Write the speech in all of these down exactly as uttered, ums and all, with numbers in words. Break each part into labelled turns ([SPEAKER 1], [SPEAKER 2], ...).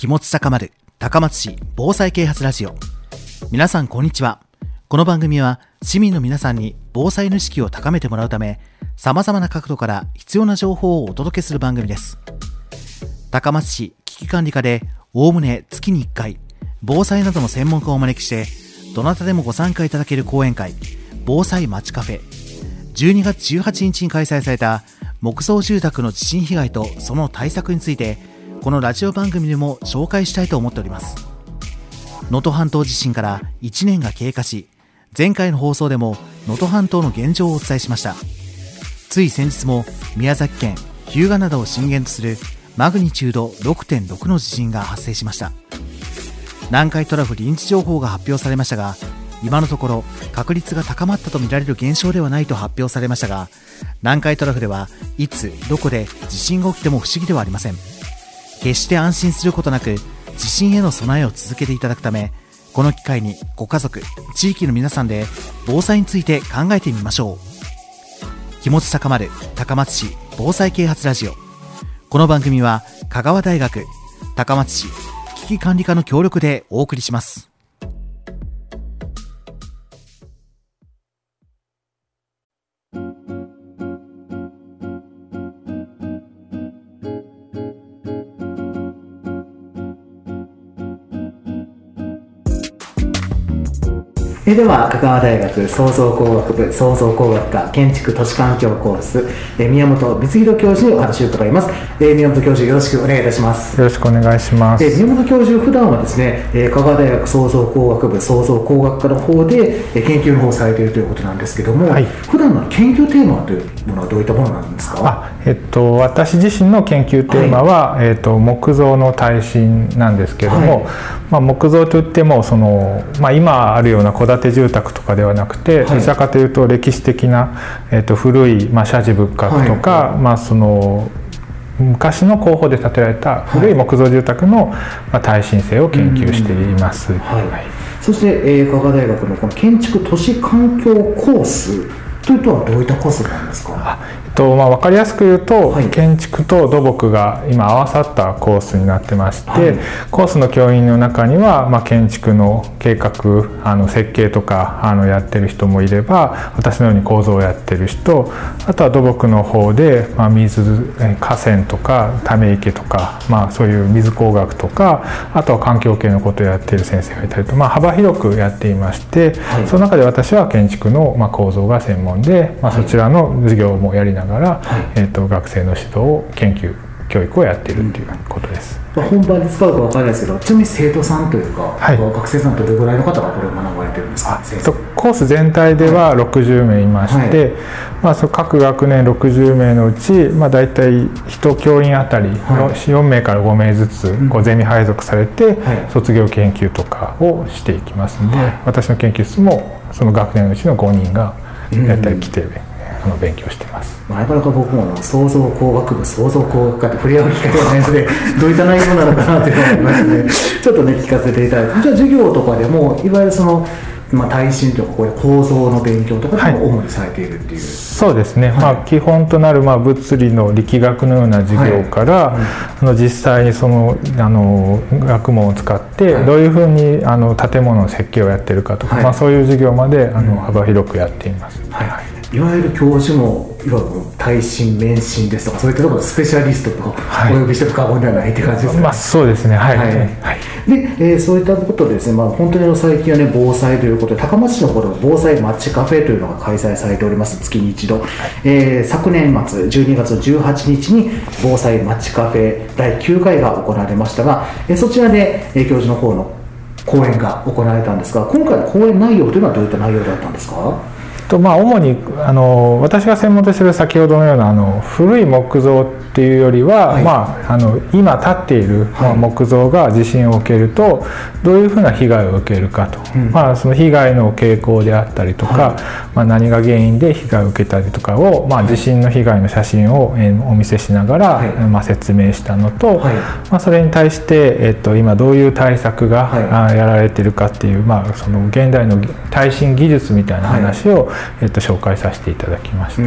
[SPEAKER 1] 気持ち高まる高松市防災啓発ラジオ。皆さんこんにちは。この番組は市民の皆さんに防災の意識を高めてもらうため、様々な角度から必要な情報をお届けする番組です。高松市危機管理課でおおむね月にいっかい防災などの専門家をお招きして、どなたでもご参加いただける講演会、防災まちカフェ、じゅうにがつじゅうはちにちに開催された木造住宅の地震被害とその対策について、このラジオ番組でも紹介したいと思っております。能登半島地震からいちねんが経過し、前回の放送でも能登半島の現状をお伝えしました。つい先日も宮崎県日向灘を震源とするマグニチュード ろくてんろく の地震が発生しました。南海トラフ臨時情報が発表されましたが、今のところ確率が高まったとみられる現象ではないと発表されましたが、南海トラフではいつどこで地震が起きても不思議ではありません。決して安心することなく地震への備えを続けていただくため、この機会にご家族、地域の皆さんで防災について考えてみましょう。気持ち高まる高松市防災啓発ラジオ。この番組は香川大学高松市危機管理課の協力でお送りします。えでは香川大学創造工学部創造工学科建築都市環境コース、え宮本光弘教授にお話を伺います。え宮本教授、よろしくお願いいたします。
[SPEAKER 2] よろしくお願いします。
[SPEAKER 1] え宮本教授、普段はですね、え香川大学創造工学部創造工学科の方で、え研究の方をされているということなんですけども、はい、普段の研究テーマというものはどういったものなんですか？
[SPEAKER 2] あ、えっと、私自身の研究テーマは、はい、えっと、木造の耐震なんですけども、はい、まあ、木造といってもその、まあ、今あるような戸建て住宅とかではなくて、はい、どちらかというと歴史的な、えー、と古い、まあ、社寺仏閣とか、はい、まあ、その昔の工法で建てられた古い木造住宅の、まあ、耐震性を研究しています。はいはい、
[SPEAKER 1] そして、えー、香川大学のこの建築都市環境コースというとはどういったコースなんですか？
[SPEAKER 2] あ、えっとまあ、分かりやすく言うと、はい、建築と土木が今合わさったコースになってまして、はい、コースの教員の中には、まあ、建築の計画、あの設計とかあのやってる人もいれば、私のように構造をやってる人、あとは土木の方で、まあ、水河川とかため池とか、まあ、そういう水工学とか、あとは環境系のことをやっている先生がいたりと、まあ、幅広くやっていまして、はい、その中で私は建築の、まあ、構造が専門で、まあ、そちらの授業もやりながら、はい、えー、と学生の指導を研究教育をやっているということです。
[SPEAKER 1] うん、本番に使うか分からないですけど、ちなみに生徒さんというか、はい、学生さんどれぐらいの方がこれを学ばれてるんですか？先生。
[SPEAKER 2] コース全体ではろくじゅうめいいまして、はい、まあ、その各学年ろくじゅうめいのうち、まあ、大体いち教員あたりのよんめいからごめいずつこうゼミ配属されて、はい、卒業研究とかをしていきますので、はい、私の研究室もその学年のうちのごにんが大体来て、うん、あの勉強しています。
[SPEAKER 1] なかなか僕も創造工学部創造工学科って触れ合う機会がないのでどういった内容なのかなというのがありまして、ちょっとね聞かせていただいて、じゃあ授業とかでもいわゆるその、まあ、耐震とかこういう構造の勉強とかも主にされているっていう、はい、
[SPEAKER 2] そうですね、はい、まあ、基本となるまあ物理の力学のような授業から、はい、あの実際にそのあの学問を使ってどういうふうにあの建物の設計をやっているかとか、はい、まあ、そういう授業まであの幅広くやっています。はいはい、
[SPEAKER 1] いわゆる教授もいわゆる耐震免震ですとか、そういったところのスペシャリストとお呼びしても過言ではないって感じですね。
[SPEAKER 2] まあ、そうですね、はい、はいはい、
[SPEAKER 1] で、えー、そういったことでですね、まあ、本当に最近はね防災ということで高松市の方で防災マッチカフェというのが開催されております。月に一度、はい、えー、昨年末じゅうにがつじゅうはちにちに防災マッチカフェだいきゅうかいが行われましたが、えー、そちらで、えー、教授の方の講演が行われたんですが、今回の講演内容というのはどういった内容だったんですか？
[SPEAKER 2] とまあ、主にあの私が専門としている先ほどのようなあの古い木造っていうよりは、はい、まあ、あの今建っている、はい、木造が地震を受けるとどういうふうな被害を受けるかと、うん、まあ、その被害の傾向であったりとか、はい、まあ、何が原因で被害を受けたりとかを、まあ、地震の被害の写真を、えー、お見せしながら、はい、まあ、説明したのと、はい、まあ、それに対して、えっと、今どういう対策が、はい、やられているかっていう、まあ、その現代の耐震技術みたいな話を、はい、 えっと、紹介させていただきました。
[SPEAKER 1] うん、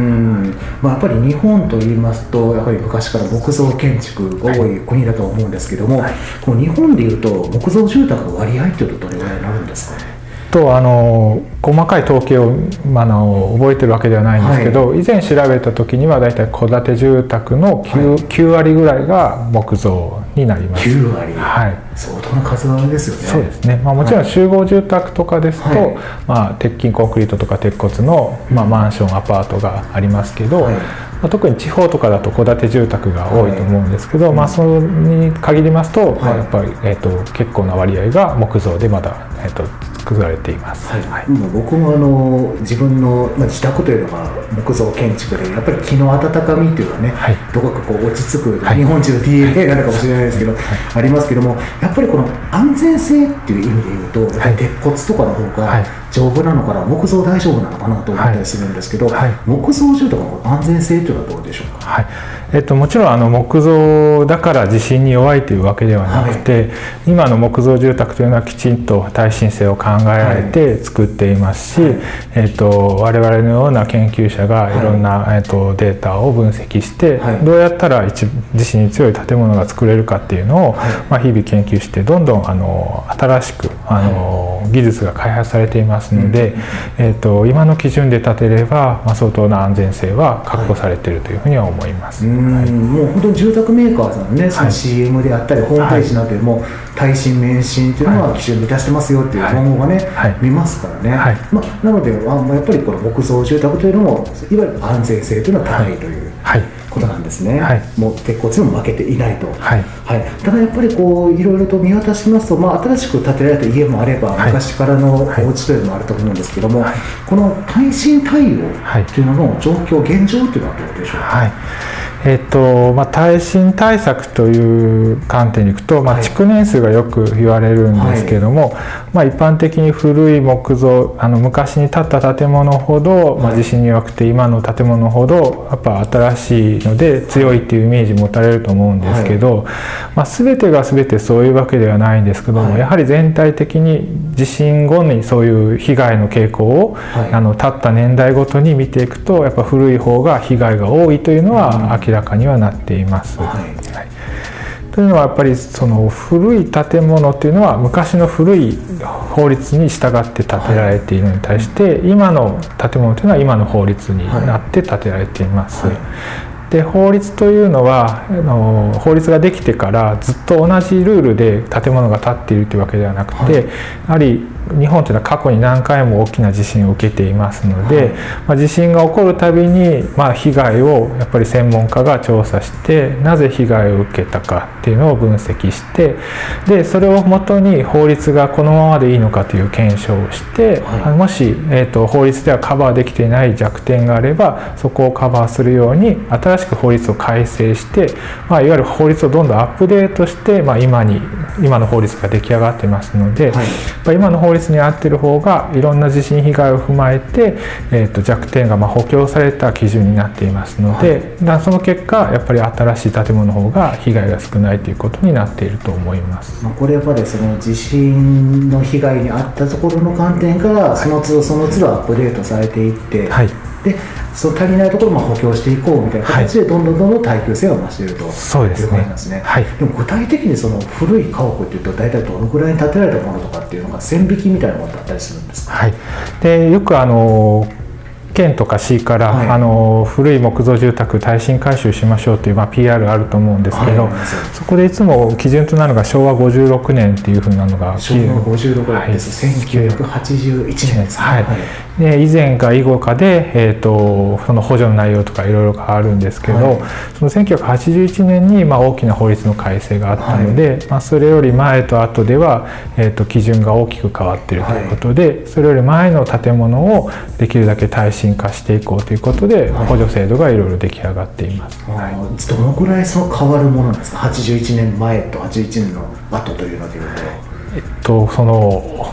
[SPEAKER 1] まあ、やっぱり日本といいますとやはり昔から木造建築が多い国だと思うんですけども、はい、この日本でいうと木造住宅の割合というとどれぐらいになるんですか？
[SPEAKER 2] とあの細かい統計を、まあ、の覚えてるわけではないんですけど、はい、以前調べた時にはだいたい戸建て住宅の 9,、はい、きゅう割ぐらいが木造になります。
[SPEAKER 1] きゅう割、
[SPEAKER 2] はい、
[SPEAKER 1] 相当な数なんですよね。
[SPEAKER 2] そうですね、まあ、もちろん集合住宅とかですと、はい、まあ、鉄筋コンクリートとか鉄骨の、まあ、マンションアパートがありますけど、はい、まあ、特に地方とかだと戸建て住宅が多いと思うんですけど、はい、まあ、それに限りますと、はい、まあ、やっぱり、えーと、結構な割合が木造でまだ、えーと作られています。
[SPEAKER 1] はいはい、もう僕もあの自分の、まあ、自宅というのが木造建築でやっぱり木の温かみというのはね、はい、どこかこう落ち着く、はい、日本人の ディーエヌエー なのかもしれないですけど、はい、ありますけども、やっぱりこの安全性っていう意味で言うと、はい、鉄骨とかの方が丈夫なのかな、木造大丈夫なのかなと思ったりするんですけど、はいはい、木造住宅の安全性というのはどうでしょうか？
[SPEAKER 2] はい、えっと、もちろんあの木造だから地震に弱いというわけではなくて、はい、今の木造住宅というのはきちんと耐震性を考えられて作っていますし、はい、えっと、我々のような研究者がいろんな、はい、えっと、データを分析して、はい、どうやったら一地震に強い建物が作れるかっていうのを、はい、まあ、日々研究してどんどんあの新しくあの、はい、技術が開発されていますので、うん、えっと、今の基準で建てれば、まあ、相当な安全性は確保されているというふうには思います。
[SPEAKER 1] はい、うん、はい、もう本当に住宅メーカーさんね、その シーエム であったり、はい、ホームページなどでも耐震免震というのは基準満たしてますよっていう文言がね、はい、見ますからね、はい、まあ、なのであやっぱりこの木造住宅というのもいわゆる安全性というのは高いという、はい、ことなんですね、はい、もう鉄骨にも負けていないと、はいはい、ただやっぱりこういろいろと見渡しますと、まあ、新しく建てられた家もあれば、はい、昔からのお家というのもあると思うんですけども、はい、この耐震対応というのの状況、現状というのはどうでしょうか？はい、
[SPEAKER 2] えーとまあ、耐震対策という観点にいくと、まあ、築年数がよく言われるんですけども、はい、まあ、一般的に古い木造、あの昔に建った建物ほど、まあ、地震に弱くて今の建物ほどやっぱ新しいので強いっていうイメージ持たれると思うんですけど、はい、まあ、全てが全てそういうわけではないんですけども、はい、やはり全体的に地震後にそういう被害の傾向を、はい、あの建った年代ごとに見ていくとやっぱ古い方が被害が多いというのは明らかにはなっています。はいはい、というのはやっぱりその古い建物というのは昔の古い法律に従って建てられているのに対して、はい、今の建物というのは今の法律になって建てられています。はいはい、で法律というのはあの法律ができてからずっと同じルールで建物が建っているというわけではなくて、はい、やはり日本というのは過去に何回も大きな地震を受けていますので、はい、まあ、地震が起こるたびに、まあ、被害をやっぱり専門家が調査してなぜ被害を受けたかっていうのを分析して、でそれをもとに法律がこのままでいいのかという検証をして、はい、もし、えーと、法律ではカバーできていない弱点があればそこをカバーするように新しく法律を改正して、まあ、いわゆる法律をどんどんアップデートして、まあ、今に今の法律が出来上がってますので、はい、今の法律に合っている方がいろんな地震被害を踏まえて、えー、と弱点がまあ補強された基準になっていますので、はい、その結果やっぱり新しい建物の方が被害が少ないということになっていると思います。
[SPEAKER 1] まあ、これやっぱりその地震の被害に遭ったところの観点からその都度その都度アップデートされていって、はい、でその足りないところも補強していこうみたいな形でどんどんどんどん耐久性を増していると、はい、
[SPEAKER 2] そうですね、いう
[SPEAKER 1] 感じなんですね。はい、でも具体的にその古い家屋っていうと大体どのぐらいに建てられたものとかっていうのが線引きみたいなものだったりするんですか？
[SPEAKER 2] はい、でよくあの県とか市から、はい、あの古い木造住宅耐震改修しましょうという、まあ、ピーアール あると思うんですけど、はい、そこでいつも基準となるのがしょうわごじゅうろくねんっていうふうなのが
[SPEAKER 1] しょうわごじゅうろくねんです、はい、せんきゅうひゃくはちじゅういちねんですね。はいはい、
[SPEAKER 2] で以前か以後かで、えー、とその補助の内容とかいろいろ変わるんですけど、はい、そのせんきゅうひゃくはちじゅういちねんに、まあ、大きな法律の改正があったので、はい、まあ、それより前と後では、えー、と基準が大きく変わっているということで、はい、それより前の建物をできるだけ耐震化していこうということで、はい、補助制度がいろいろ出来上がっています。
[SPEAKER 1] はい、どのぐらいその変わるものなんですか？はちじゅういちねんまえとはちじゅういちねんの後というのでいうと。
[SPEAKER 2] えっとその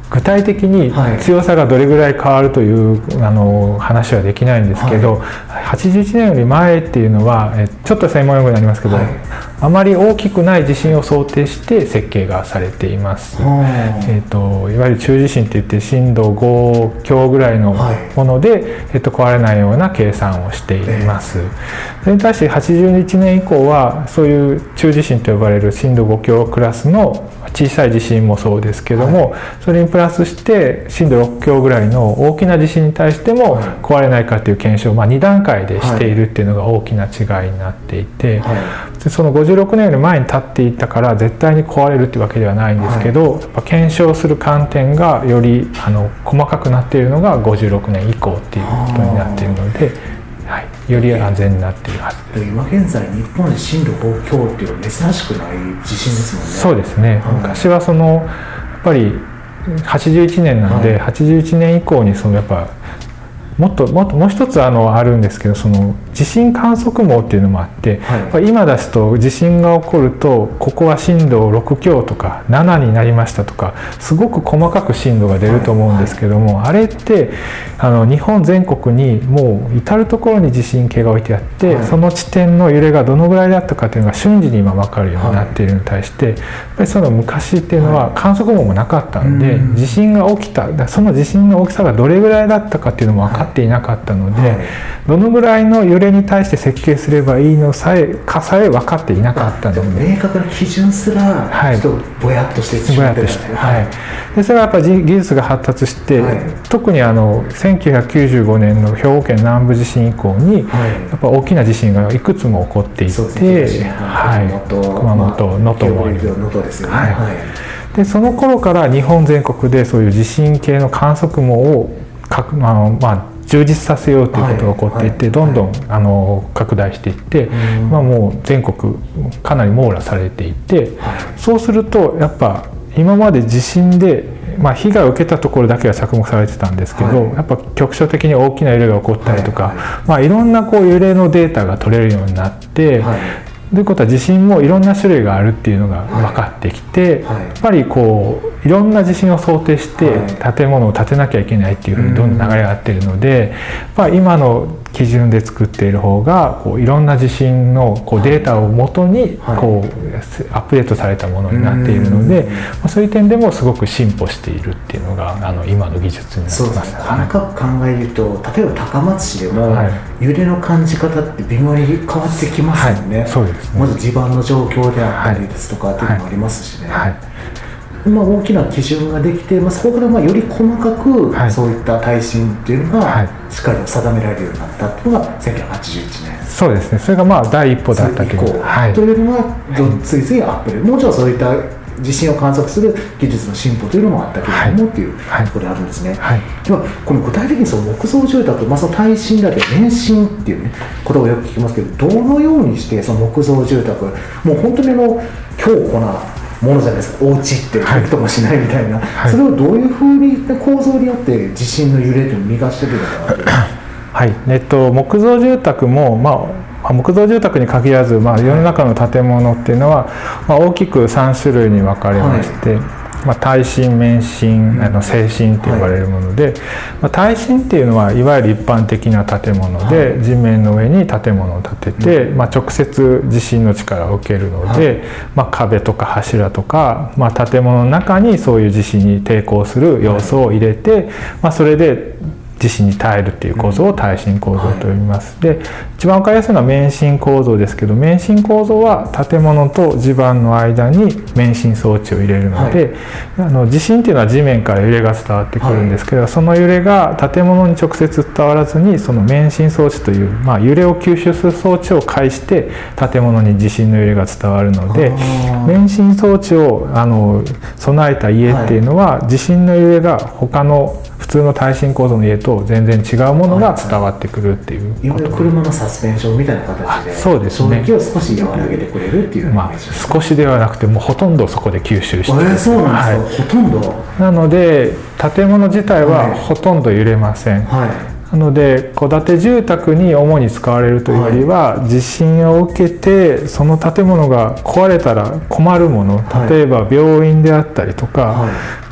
[SPEAKER 2] 具体的に強さがどれぐらい変わるという、はい、あの話はできないんですけど、はい、はちじゅういちねんより前っていうのはえちょっと専門用語になりますけど、はい、あまり大きくない地震を想定して設計がされています。えーと、いわゆる中地震っていって震度ご強ぐらいのもので、はい、えーと、壊れないような計算をしています。それに対してはちじゅういちねん以降はそういう中地震と呼ばれる震度ご強クラスの小さい地震もそうですけども、はい、それにプラスして震度ろく強ぐらいの大きな地震に対しても壊れないかという検証をまあに段階でしているっていうのが大きな違いになっていて、はい、でそのごじゅうろくねんより前に立っていたから絶対に壊れるっていうわけではないんですけど、はい、やっぱ検証する観点がよりあの細かくなっているのがごじゅうろくねん以降っていうことになっているので。はい、より安全になっているはずです。
[SPEAKER 1] 今現在日本で震度ご強っていうのは珍しくない地震ですもんね。
[SPEAKER 2] そうですね、はい、昔はそのやっぱりはちじゅういちねんなので、はい、はちじゅういちねん以降にそのやっぱもっともっともう一つあのあるんですけど、その地震観測網っていうのもあって、はい、今ですと地震が起こるとここは震度ろく強とかななになりましたとかすごく細かく震度が出ると思うんですけども、はいはい、あれってあの日本全国にもう至る所に地震計が置いてあって、はい、その地点の揺れがどのぐらいだったかというのが瞬時に今分かるようになっているのに対して、はい、やっぱりその昔っていうのは観測網もなかったので、はい、地震が起きたその地震の大きさがどれぐらいだったかっていうのも分かっていなかったので、はい、どのぐらいの揺れに対して設計すればいいのさえかさえ分かっていなかったので、
[SPEAKER 1] 明確な基準すらちょっとぼやっとしてしまってたんですね。
[SPEAKER 2] はい、でそれはやっぱり技術が発達して、はい、特にあのせんきゅうひゃくきゅうじゅうごねんの兵庫県南部地震以降に、はい、やっぱ大きな地震がいくつも起こっていて、はい、熊本、能登もあります。はいはい、でその頃から日本全国でそういう地震計の観測網をかあの、まあ、充実させようということが起こっていて、はいはい、どんどんあの拡大していって、まあ、もう全国かなり網羅されていて、はい、そうするとやっぱ今まで地震で、まあ、被害を受けたところだけは着目されてたんですけど、はい、やっぱ局所的に大きな揺れが起こったりとか、はいはい、まあ、いろんなこう揺れのデータが取れるようになって、はい、ということは地震もいろんな種類があるっていうのが分かってきて、はいはい、やっぱりこういろんな地震を想定して建物を建てなきゃいけないっていうふうにどんどん流れがあっているので、やっぱ今の基準で作っている方がこういろんな地震のこうデータをもとにこうアップデートされたものになっているので、そういう点でもすごく進歩しているっていうのがあの今の技術になります。
[SPEAKER 1] そうですね、細かく考えると例えば高松市でも揺れの感じ方って微妙に変わってきますよね。はい、そうですね。まず地盤の状況であったりですとかっていうのもありますしね。はいはいはい、まあ、大きな基準ができて、まあ、そこからまあより細かくそういった耐震っていうのがしっかり定められるようになったっていうのがせんきゅうひゃくはちじゅういちねん。
[SPEAKER 2] そうですね。それがまあ第一歩だったけど、
[SPEAKER 1] はい、というのがついついアップデート、もちろんそういった地震を観測する技術の進歩というのもあったけれども、はい、っていうところであるんですね。はい、ではこの具体的にその木造住宅、まあ、その耐震だけ免震っていう、ね、ことをよく聞きますけど、どのようにしてその木造住宅、もう本当にあの強固なものじゃないですか、お家ってびくともしないみたいな、はい、それをどういうふうに構造によって地震の揺れというのを逃がしているのかなという。
[SPEAKER 2] はい、えっと、木造住宅も、まあ、木造住宅に限らず、まあ、世の中の建物っていうのは、まあ、大きくさん種類に分かれまして、はい、まあ、耐震、免震、あの制震と呼ばれるもので、はい、まあ、耐震っていうのはいわゆる一般的な建物で、はい、地面の上に建物を建てて、まあ、直接地震の力を受けるので、はい、まあ、壁とか柱とか、まあ、建物の中にそういう地震に抵抗する要素を入れて、はい、まあ、それで地震に耐えるっていう構造を耐震構造と呼びます。で、一番分かりやすいのは免震構造ですけど、免震構造は建物と地盤の間に免震装置を入れるので、はい、あの地震っていうのは地面から揺れが伝わってくるんですけど、はい、その揺れが建物に直接伝わらずにその免震装置という、まあ、揺れを吸収する装置を介して建物に地震の揺れが伝わるので、免震装置をあの備えた家っていうのは、はい、地震の揺れが他の普通の耐震構造の家と全然違うものが伝わってくるっていうこと、
[SPEAKER 1] いわゆる車のサスペンションみたいな形で、
[SPEAKER 2] そうですね、
[SPEAKER 1] 衝撃を少し和らげてくれるっていう、
[SPEAKER 2] まあ、少しではなくてもうほとんどそこで吸収してる、
[SPEAKER 1] えー、そうなんですか、はい、ほとんど
[SPEAKER 2] なので建物自体はほとんど揺れません、はい、 なので戸建て住宅に主に使われるというよりは、はい、地震を受けてその建物が壊れたら困るもの、例えば病院であったりとか、はい、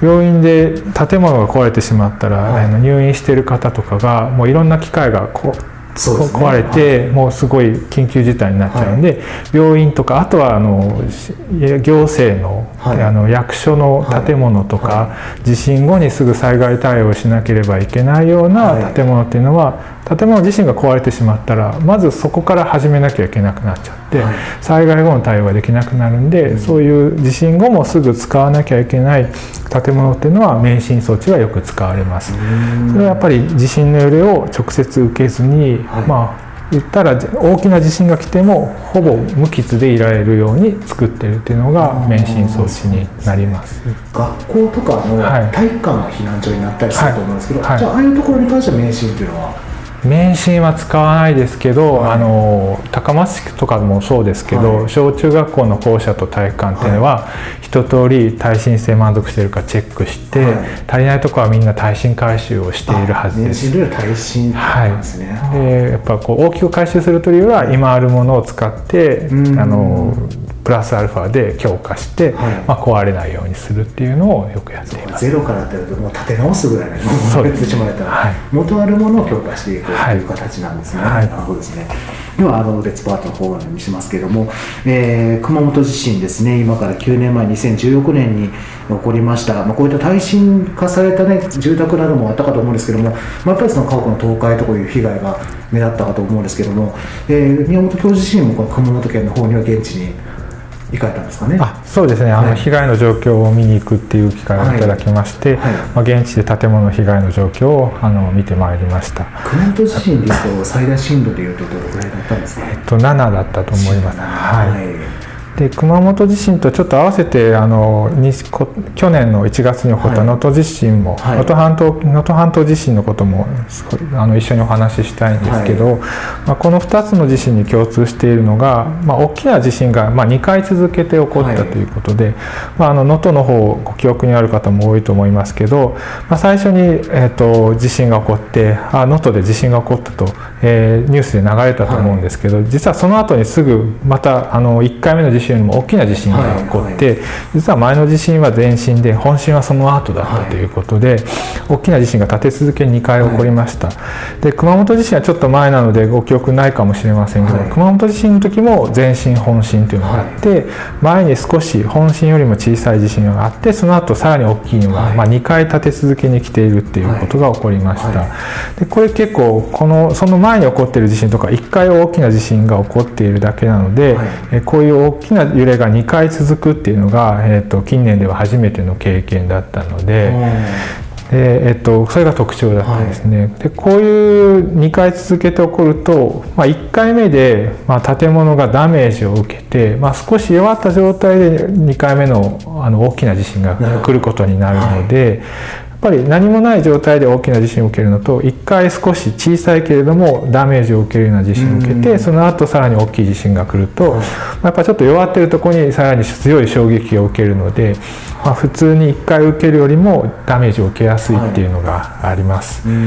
[SPEAKER 2] 病院で建物が壊れてしまったら、はい、あの入院している方とかがもういろんな機械がこうそうですね、壊れて、はい、もうすごい緊急事態になっちゃうんで、はい、病院とかあとはあの行政の、はい、あの役所の建物とか、はいはい、地震後にすぐ災害対応しなければいけないような建物っていうのは、はい、建物自身が壊れてしまったらまずそこから始めなきゃいけなくなっちゃって、はい、災害後の対応ができなくなるんで、うん、そういう地震後もすぐ使わなきゃいけない建物っていうのは免震装置がよく使われます。それはやっぱり地震の揺れを直接受けずに、はい、まあ言ったら大きな地震が来てもほぼ無傷でいられるように作ってるっていうのが免震装置になります。
[SPEAKER 1] 学校とかの体育館が避難所になったりすると思うんですけど、はいはい、じゃあああいうところに関しては免震っていうのは
[SPEAKER 2] 免震は使わないですけど、はい、あの高松市とかもそうですけど、はい、小中学校の校舎と体育館っていうのは、はい、一通り耐震性満足しているかチェックして、はい、足りないところはみんな耐震改修をしているはずです。
[SPEAKER 1] 免震ルール耐震なんですね。
[SPEAKER 2] はい、でやっぱこう大きく改修するというよりは今あるものを使ってあのプラスアルファで強化して、はい、まあ、壊れないようにするっていうのをよくやっています。
[SPEAKER 1] ゼロからやってるともう建て直すぐらいのそうですしてもらえたら、はい、元あるものを強化していくという形なんですね。はい、なるほどですね。ではあの別パートの方にしますけれども、えー、熊本地震ですね、今からきゅうねんまえにせんじゅうろくねんに起こりました。まあ、こういった耐震化された、ね、住宅などもあったかと思うんですけども、まあ、やっぱりその家屋の倒壊という被害が目立ったかと思うんですけども、えー、宮本教授自身もこの熊本県の方には現地に行かれたんですかね。
[SPEAKER 2] あ、そうですね、あの、はい、被害の状況を見に行くっていう機会をいただきまして、はいはい、まあ、現地で建物の被害の状況をあの見てまいりました。
[SPEAKER 1] 熊本地震でいうと最大震度でいうとどれくらいだったんですか。
[SPEAKER 2] えっと、ななだったと思います。はい、はい、で熊本地震とちょっと合わせてあの去年のいちがつに起こった能登地震も、能登半島、能登半島地震のこともあの一緒にお話ししたいんですけど、はい、まあ、このふたつの地震に共通しているのが、まあ、大きな地震が、まあ、にかい続けて起こったということで、はい、まあ、あの能登の方ご記憶にある方も多いと思いますけど、まあ、最初に、えー、と地震が起こってあ能登で地震が起こったと、えー、ニュースで流れたと思うんですけど、はい、実はその後にすぐまたあのいっかいめの地震よりも大きな地震が起こって、はいはい、実は前の地震は前震で本震はその後だったということで、はい、大きな地震が立て続けににかい起こりました。はい、で熊本地震はちょっと前なのでご記憶ないかもしれませんけど、はい、熊本地震の時も前震本震というのがあって、はい、前に少し本震よりも小さい地震があって、その後さらに大きいのが、はい、まあ、にかい立て続けに来ているっていうことが起こりました。はいはい、でこれ結構このその前に起こっている地震とかいっかい大きな地震が起こっているだけなので、はい、えこういう大きな揺れがにかい続くっていうのが、えー、と近年では初めての経験だったので、でえー、とそれが特徴だったんですね。はい、でこういうにかい続けて起こると、まあ、いっかいめで、まあ、建物がダメージを受けて、まあ、少し弱った状態でにかいめ の, あの大きな地震が来ることになるので、はい、やっぱり何もない状態で大きな地震を受けるのと、いっかい少し小さいけれどもダメージを受けるような地震を受けて、その後さらに大きい地震が来ると、やっぱりちょっと弱っているところにさらに強い衝撃を受けるので、まあ、普通にいっかい受けるよりもダメージを受けやすいっていうのがあります。はい、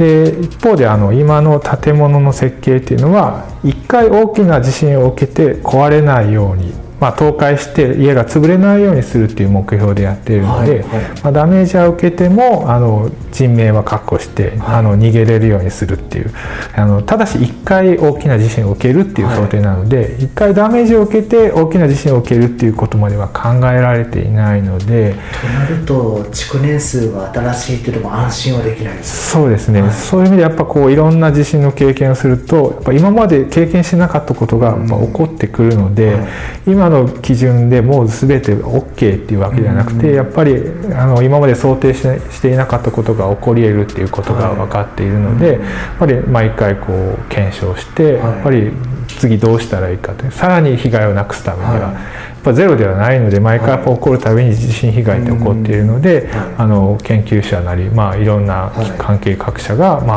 [SPEAKER 2] で一方であの今の建物の設計っていうのはいっかい大きな地震を受けて壊れないように、まあ、倒壊して家が潰れないようにするっていう目標でやっているので、はいはい、まあ、ダメージは受けてもあの人命は確保して、はい、あの逃げれるようにするっていう、あのただしいっかい大きな地震を受けるっていう想定なので、はい、いっかいダメージを受けて大きな地震を受けるっていうことまでは考えられていないので、
[SPEAKER 1] となると築年数が新しいっていうのも安心はできないです。
[SPEAKER 2] そうですね、はい、そういう意味でやっぱこういろんな地震の経験をすると、やっぱ今まで経験しなかったことがまあ起こってくるので、はい、今の基準でもう全て オーケー っていうわけではなくて、やっぱりあの今まで想定ししていなかったことが起こり得るっていうことが分かっているので、やっぱり毎回こう検証して、やっぱり次どうしたらいいかという、さらに被害をなくすためには、やっぱゼロではないので、毎回起こるたびに地震被害って起こっているので、あの研究者なり、まあ、いろんな関係各社が、まあ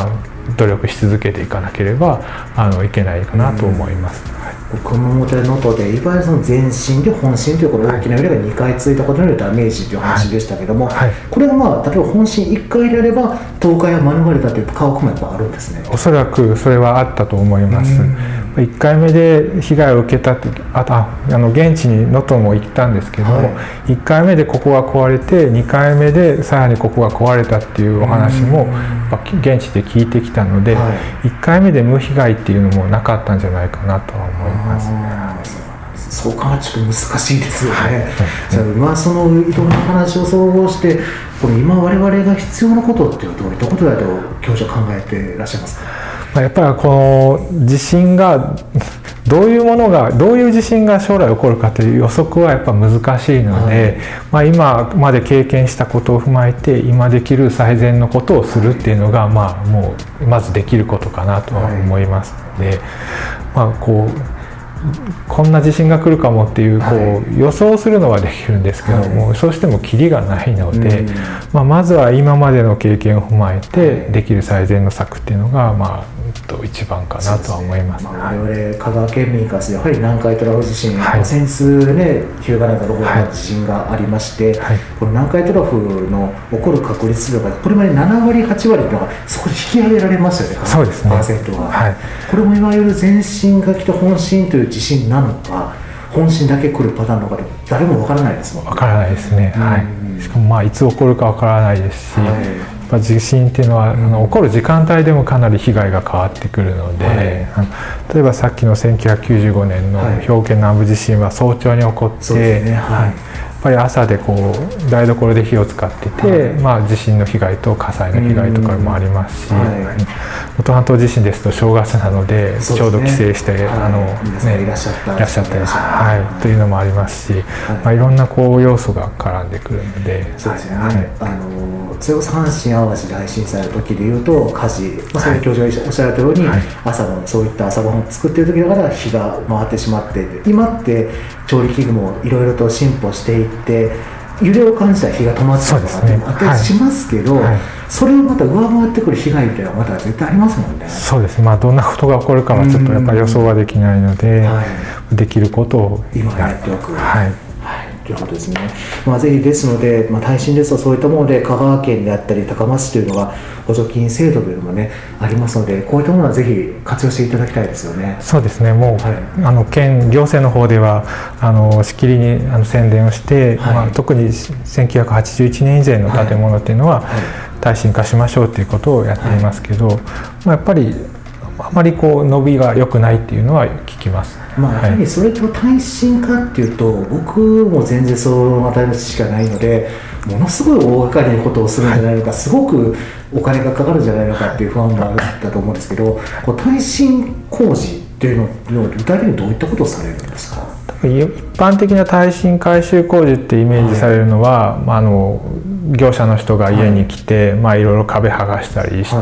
[SPEAKER 2] 努力し続けていかなければあのいけないかなと思います。
[SPEAKER 1] 熊本や能登でいわゆるその前震で本震というこの大きな揺れがにかい続いたことによるダメージという話でしたけども、はいはい、これがまあ例えば本震いっかいであれば倒壊は免れたという科学もやっぱあるんですね。
[SPEAKER 2] おそらくそれはあったと思います。いっかいめで被害を受けたってあとあの現地に能登も行ったんですけども、はい、いっかいめでここが壊れてにかいめでさらにここが壊れたっていうお話も現地で聞いてきたので、はい、いっかいめで無被害っていうのもなかったんじゃないかなとは思います。
[SPEAKER 1] そう考えるとちょっと難しいですよね。はい、じゃあ今その伊藤の話を総合してこの今我々が必要なことっていうのはどういったことだと教授は考えていらっしゃいますか。
[SPEAKER 2] やっぱりこの地震がどういうものがどういう地震が将来起こるかという予測はやっぱ難しいので、はい、まあ、今まで経験したことを踏まえて今できる最善のことをするっていうのが、まあ、もうまずできることかなとは思いますので、はい、まあ、こうこんな地震が来るかもっていう、こう予想するのはできるんですけども、はい、そうしてもキリがないので、まあ、まずは今までの経験を踏まえてできる最善の策っていうのが、まあ一番かなとは思います。
[SPEAKER 1] 我々香川県民からするとやはり南海トラフ地震、はい、先日ね日向なんかどころか地震がありまして、はい、この南海トラフの起こる確率がこれまでななわりはちわりというのが少し引き上げられましたよね。
[SPEAKER 2] そうですね。
[SPEAKER 1] パーセントが、はい、これもいわゆる前震が来て本震という地震なのか本震だけ来るパターンのかで誰もわからないですもんね。
[SPEAKER 2] わからないですね。はい。しかもまあいつ起こるかわからないですし。はい、地震っていうのはあの起こる時間帯でもかなり被害が変わってくるので、はい、例えばさっきのせんきゅうひゃくきゅうじゅうごねんの兵庫県南部地震は早朝に起こって、はいね、はい、やっぱり朝でこう台所で火を使ってて、はい、まあ、地震の被害と火災の被害とかもありますし、能登半島地震ですと正月なのでちょうど帰省して、ね、あのね、いらっしゃったり、はい、というのもありますし、はい、まあ、いろんなこう要素が絡んでくるので、
[SPEAKER 1] そうですね、はい、あのそれこそ阪神・淡路大震災の時でいうと火事、まあ、そういう教授がおっしゃられたように、はい、朝のそういった朝ごはんを作っている時だから火が回ってしまって、今って調理器具もいろいろと進歩していって揺れを感じたら火が止まったりとかってもあったりしますけど、はいはい、それをまた上回ってくる被害みたいなのはまた絶対ありますもんね。
[SPEAKER 2] そうですね、まあ、どんなことが起こるかはちょっとやっぱり予想はできないので、はい、できることを
[SPEAKER 1] 今やっておく、
[SPEAKER 2] はい
[SPEAKER 1] はい、ということですね。まあ、ぜひですので、まあ、耐震ですとそういったもので香川県であったり高松市というのが補助金制度というのもねありますので、こういったものはぜひ活用していただきたいですよね。
[SPEAKER 2] そうですね、もう、はい、あの県行政の方ではあのしきりにあの宣伝をして、はい、まあ、特にせんきゅうひゃくはちじゅういちねん以前の建物っていうのは、はいはい、耐震化しましょうということをやっていますけど、はい、まあ、やっぱりあまりこう伸びが良くないっていうのは聞きます。
[SPEAKER 1] まあ、やはりそれと耐震化っていうと、僕も全然その辺りの知識がないのでものすごい大掛かりなことをするんじゃないのか、はい、すごくお金がかかるんじゃないのかっていう不安もあったと思うんですけど、こう耐震工事っていうのを具体的にどういったことをされるんですか。
[SPEAKER 2] 一般的な耐震改修工事ってイメージされるのは、はい、まあ、あの業者の人が家に来て、はい、まあ、いろいろ壁剥がしたりして、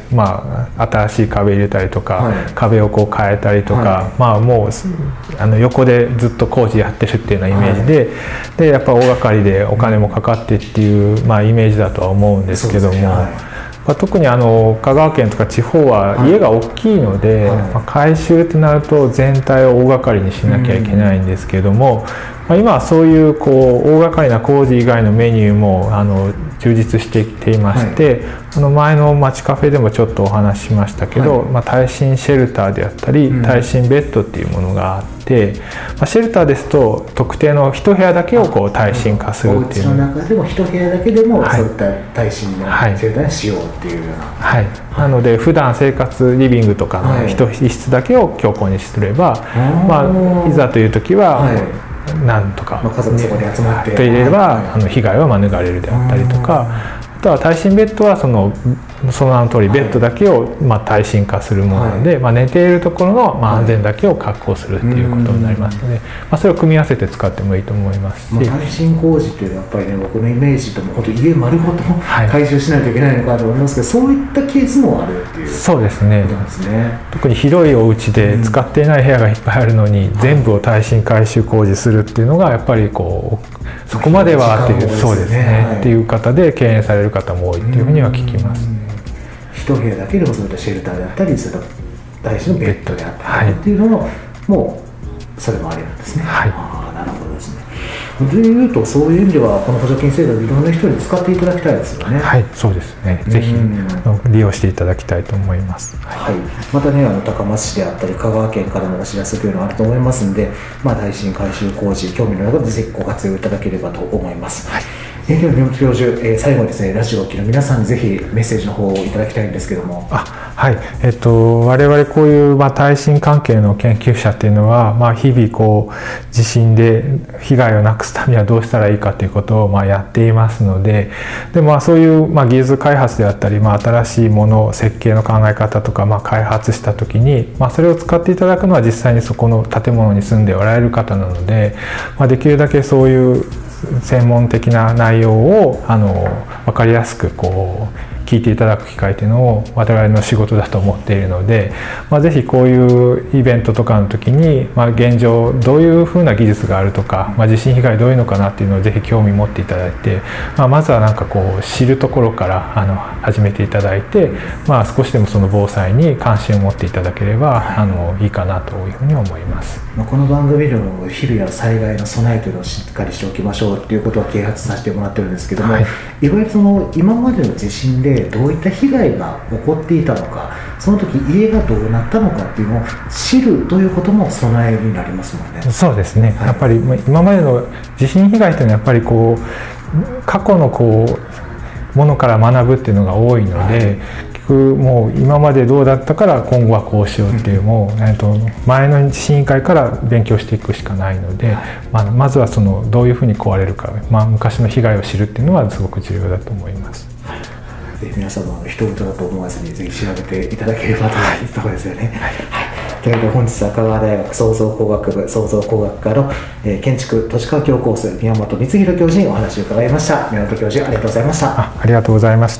[SPEAKER 2] はい、まあ、新しい壁入れたりとか、はい、壁をこう変えたりとか、はい、まあ、もうあの横でずっと工事やってるっていうようなイメージで、はい、でやっぱ大掛かりでお金もかかってっていう、まあ、イメージだとは思うんですけども、まあ、特にあの香川県とか地方は家が大きいので、はいはい、まあ、改修ってなると全体を大掛かりにしなきゃいけないんですけども、まあ、今はそういうこう大掛かりな工事以外のメニューもあの充実してきていまして、はい、あの前の街カフェでもちょっとお話ししましたけど、はい、まあ、耐震シェルターであったり、うん、耐震ベッドっていうものがあって、まあ、シェルターですと特定の一部屋だけをこう耐震化するっていう、
[SPEAKER 1] お家の中でも一部屋だけでもそういった耐震のシェルターにしようっていうような、
[SPEAKER 2] はいはい、なので普段生活リビングとかの一室だけを強固にすれば、はい、まあ、いざという時は、はい、なんとか、
[SPEAKER 1] まあ、家族そこに集まって
[SPEAKER 2] と入れれば、はい、あの被害は免れるであったりとか、あとは耐震ベッドはそのその名の通りベッドだけをまあ耐震化するものなので、はい、まあ、寝ているところのまあ安全だけを確保するっていうことになりますので、まあ、それを組み合わせて使ってもいいと思いますし、
[SPEAKER 1] まあ、耐震工事っていうのはやっぱりね、僕のイメージとも本当家丸ごと改修しないといけないのかと思いますけど、はい、そういったケースもあるっていう。
[SPEAKER 2] そうですね、特に広いお家で使っていない部屋がいっぱいあるのに、うん、全部を耐震改修工事するっていうのがやっぱりこうそこまではっていう、そうですね、はい、っていう方で敬遠される方も多いっていうふうには聞きます。
[SPEAKER 1] 一部屋だけでもそういったシェルターであったり、そういった大事のベッドであったりっていうのも、はい、もうそれもありなんですね。
[SPEAKER 2] はい、
[SPEAKER 1] あなるほどですね。でいうとそういう意味ではこの補助金制度をいろんな人に使っていただきたいですよね。
[SPEAKER 2] はい、そうですね。ぜひ利用していただきたいと思います。
[SPEAKER 1] はい、またね、あの高松市であったり香川県からのお知らせというのがあると思いますので、まあ、耐震改修工事興味のある方でぜひご活用いただければと思います。はい、えー、では宮本教授、えー、最後にですね、ラジオを聴きの皆さんにぜひメッセージの方をいただきたいんですけども。
[SPEAKER 2] あはい、えっと、我々こういう、まあ、耐震関係の研究者っていうのは、まあ、日々こう地震で被害をなくすためにはどうしたらいいかということをまあやっていますので、で、まあ、そういう、まあ、技術開発であったり、まあ、新しいもの設計の考え方とか、まあ、開発した時に、まあ、それを使っていただくのは実際にそこの建物に住んでおられる方なので、まあ、できるだけそういう専門的な内容をあの分かりやすくこう聞いていただく機会というのを我々の仕事だと思っているので、まあ、ぜひこういうイベントとかの時に、まあ、現状どういうふうな技術があるとか、まあ、地震被害どういうのかなっていうのをぜひ興味持っていただいて、まあ、まずはなんかこう知るところからあの始めていただいて、まあ、少しでもその防災に関心を持っていただければあのいいかなというふうに思います。
[SPEAKER 1] この番組でも日々や災害の備えというのをしっかりしておきましょうということは啓発させてもらってるんですけども、はい、いわゆるその今までの地震でどういった被害が起こっていたのか、その時家がどうなったのかっていうのを知るということも備えになりますもんね。
[SPEAKER 2] そうですね、はい、やっぱり今までの地震被害というのはやっぱりこう過去のこうものから学ぶっていうのが多いので、はい、もう今までどうだったから今後はこうしようっていう、もう、えっと、前の地震会から勉強していくしかないので、まあ、まずはそのどういうふうに壊れるか、まあ、昔の被害を知るっていうのはすごく重要だと思います。
[SPEAKER 1] はい、ぜひ皆様の人々だと思わずにぜひ調べていただければというところですよね。はいはい、ということで本日は香川大学創造工学部創造工学科の、えー、建築都市環境コース宮本光弘教授にお話を伺いました。宮本教授ありがとうございました。
[SPEAKER 2] あ、ありがとうございました。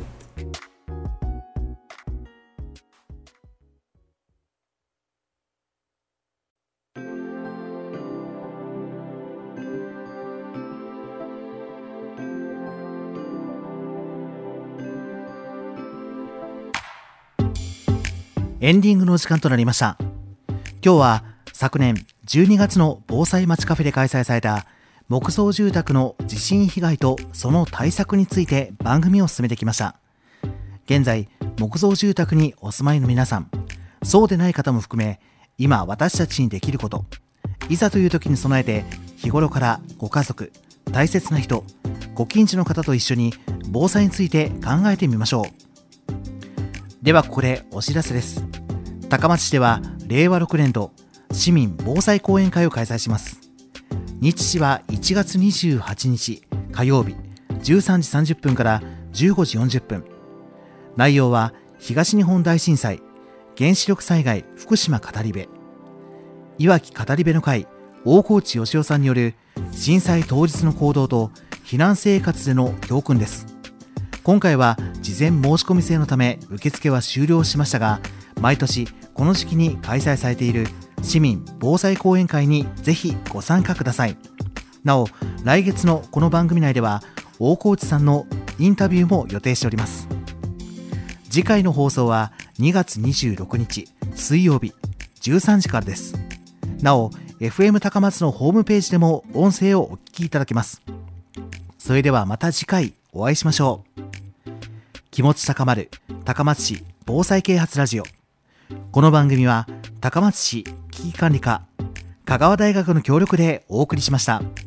[SPEAKER 1] エンディングの時間となりました。今日は昨年じゅうにがつの防災まちカフェで開催された木造住宅の地震被害とその対策について番組を進めてきました。現在木造住宅にお住まいの皆さん、そうでない方も含め、今私たちにできること、いざという時に備えて日頃からご家族、大切な人、ご近所の方と一緒に防災について考えてみましょう。ではここでお知らせです。高松市ではれいわろくねん度市民防災講演会を開催します。日時はいちがつにじゅうはちにち火曜日じゅうさんじさんじゅっぷんからじゅうごじよんじゅっぷん。内容は東日本大震災、原子力災害福島語り部、いわき語り部の会大河内義雄さんによる震災当日の行動と避難生活での教訓です。今回は事前申し込み制のため受付は終了しましたが、毎年この時期に開催されている市民防災講演会にぜひご参加ください。なお、来月のこの番組内では大河内さんのインタビューも予定しております。次回の放送はにがつにじゅうろくにち水曜日じゅうさんじからです。なお エフエム 高松のホームページでも音声をお聞きいただけます。それではまた次回お会いしましょう。気持ち高まる高松市防災啓発ラジオ。この番組は高松市危機管理課、香川大学の協力でお送りしました。